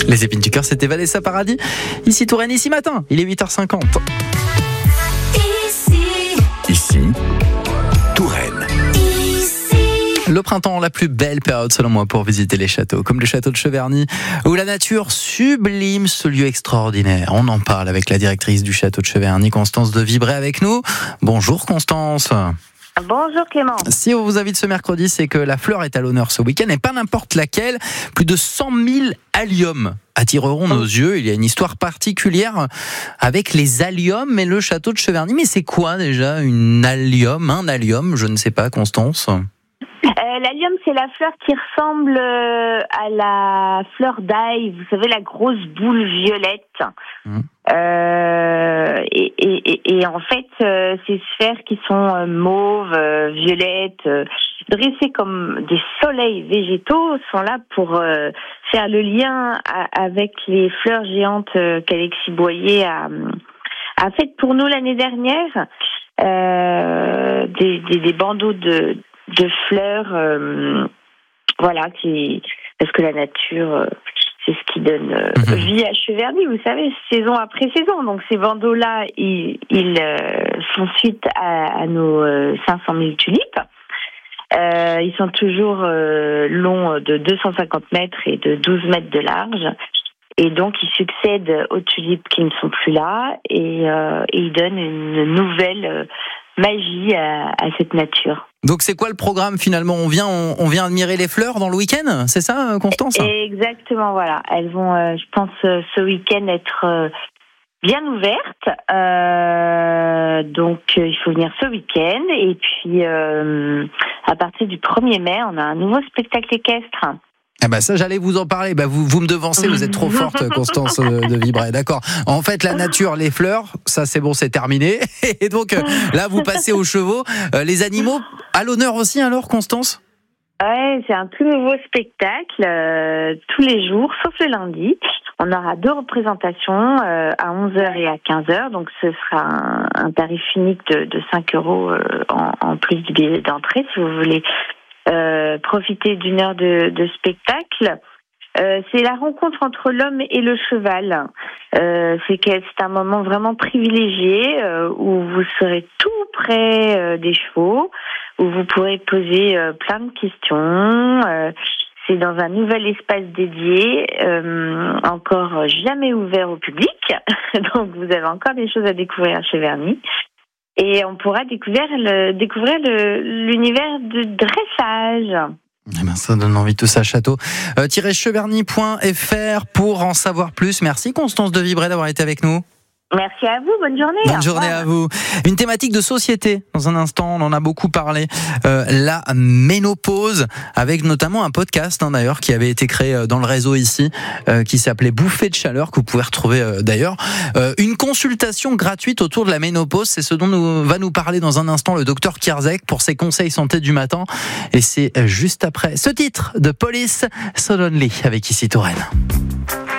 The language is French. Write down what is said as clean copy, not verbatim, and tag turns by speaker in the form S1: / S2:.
S1: Les épines du cœur, c'était Vanessa Paradis. Ici Touraine, ici matin, il est 8h50.
S2: Ici, Touraine.
S1: Le printemps, la plus belle période selon moi pour visiter les châteaux, comme le château de Cheverny, où la nature sublime ce lieu extraordinaire. On en parle avec la directrice du château de Cheverny, Constance de Vibray, avec nous. Bonjour Constance.
S3: Bonjour Clément.
S1: Si on vous invite ce mercredi, c'est que la fleur est à l'honneur ce week-end, et pas n'importe laquelle. Plus de 100 000 alliums attireront nos yeux. Il y a une histoire particulière avec les alliums et le château de Cheverny. Mais c'est quoi déjà un allium? Je ne sais pas, Constance.
S3: L'allium, c'est la fleur qui ressemble à la fleur d'ail. Vous savez, la grosse boule violette. Et en fait, ces sphères qui sont mauves, violettes, dressées comme des soleils végétaux, sont là pour faire le lien avec les fleurs géantes qu'Alexis Boyer a faites pour nous l'année dernière. Des bandeaux de fleurs, parce que la nature, c'est ce qui donne vie à Cheverny, vous savez, saison après saison. Donc ces bandeaux-là, ils font suite à nos 500 000 tulipes. Ils sont toujours longs de 250 mètres et de 12 mètres de large. Et donc, ils succèdent aux tulipes qui ne sont plus là et ils donnent une nouvelle magie à cette nature.
S1: Donc c'est quoi le programme finalement? On vient admirer les fleurs dans le week-end, c'est ça Constance?
S3: Exactement, voilà. Elles vont, je pense, ce week-end être bien ouvertes. Donc il faut venir ce week-end. Et puis à partir du 1er mai, on a un nouveau spectacle équestre.
S1: Ah bah ça, j'allais vous en parler. Bah vous me devancez, vous êtes trop forte, Constance de Vibray. D'accord. En fait, la nature, les fleurs, ça c'est bon, c'est terminé. Et donc là, vous passez aux chevaux. Les animaux, à l'honneur aussi alors, Constance?
S3: Ouais, c'est un tout nouveau spectacle tous les jours, sauf le lundi. On aura 2 représentations à 11h et à 15h. Donc ce sera un tarif unique de 5 € en plus du billet d'entrée si vous voulez profiter d'une heure de spectacle. C'est la rencontre entre l'homme et le cheval. C'est un moment vraiment privilégié où vous serez tout près des chevaux, où vous pourrez poser plein de questions. C'est dans un nouvel espace dédié, encore jamais ouvert au public. Donc vous avez encore des choses à découvrir à Cheverny. Et on pourra découvrir l'univers du dressage.
S1: Eh ben, ça donne envie tout ça, château. Cheverny.fr pour en savoir plus. Merci Constance de Vibray d'avoir été avec nous.
S3: Merci à vous, bonne journée.
S1: Bonne journée à vous. Une thématique de société, dans un instant, on en a beaucoup parlé. La ménopause, avec notamment un podcast d'ailleurs qui avait été créé dans le réseau ici, qui s'appelait Bouffée de chaleur, que vous pouvez retrouver d'ailleurs. Une consultation gratuite autour de la ménopause, c'est ce dont va nous parler dans un instant le docteur Kierzek pour ses conseils santé du matin. Et c'est juste après ce titre de Police So Lonely avec Ici Touraine.